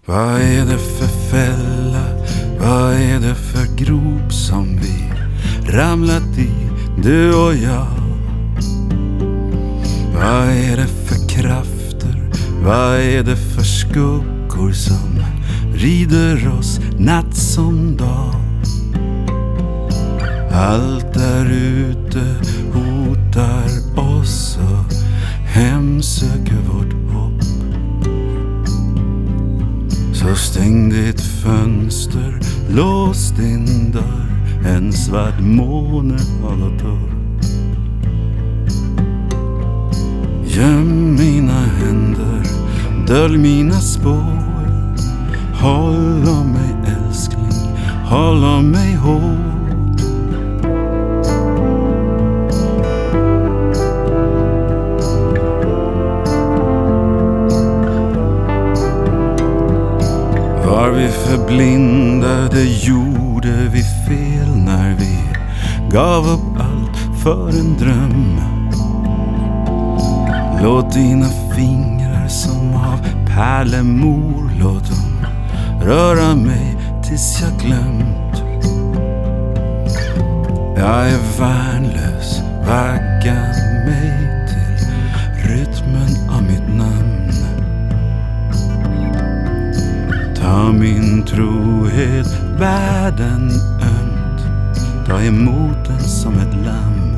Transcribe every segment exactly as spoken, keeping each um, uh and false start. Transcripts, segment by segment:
Vad är det för fälla, vad är det för grop som vi ramlat i, du och jag? Vad är det för krafter, vad är det för skuggor som rider oss natt som dag? Allt där ute hotar oss och hemsöker vårt hopp. Så stäng ditt fönster, lås din dörr, en svart måne hal och torr. Göm mina händer, dölj mina spår. Håll om mig älskling, håll om mig hårt. Var vi förblindade, gjorde vi fel när vi gav upp allt för en dröm? Låt dina fingrar som av pärlemor, låt dem röra mig tills jag glömt. Jag är värnlös, vagga mig till rytmen av mitt namn. Ta min trohet, bär den ömt, ta emot den som ett lamm.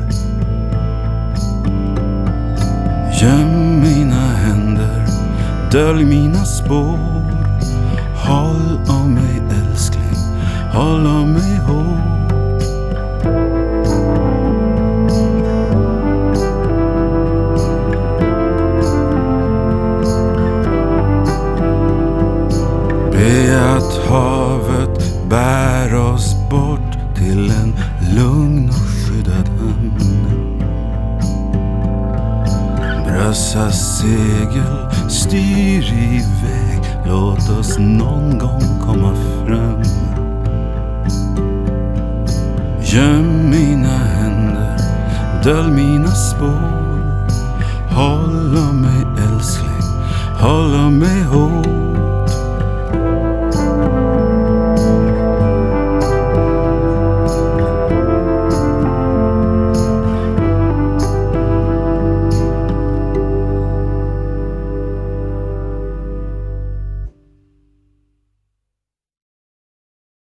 Göm mina händer, dölj mina spår. Håll om mig älskling, håll om mig hårt. Be att havet bär oss bort till en lugn och skyddad hamn. Brösa segel, styr iväg, låt oss någon gång komma fram. Göm mina händer, dölj mina spår. Håll om mig älskling, håll om mig hårt.